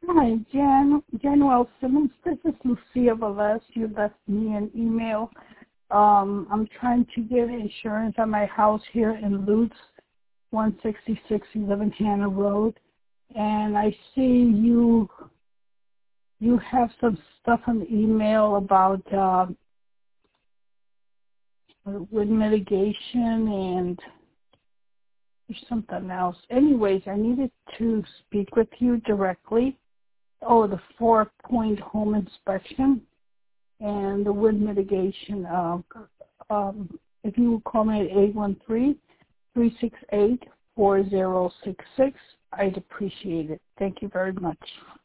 Hi, Januel Simmons. This is Lucia Velez. You left me an email. I'm trying to get insurance on my house here in Lutz, 166 11 Hannah Road. And I see you have some stuff on the email about wind mitigation and there's something else. Anyways, I needed to speak with you directly. Oh, the 4-point home inspection and the wind mitigation. If you would call me at 813-368-4066, I'd appreciate it. Thank you very much.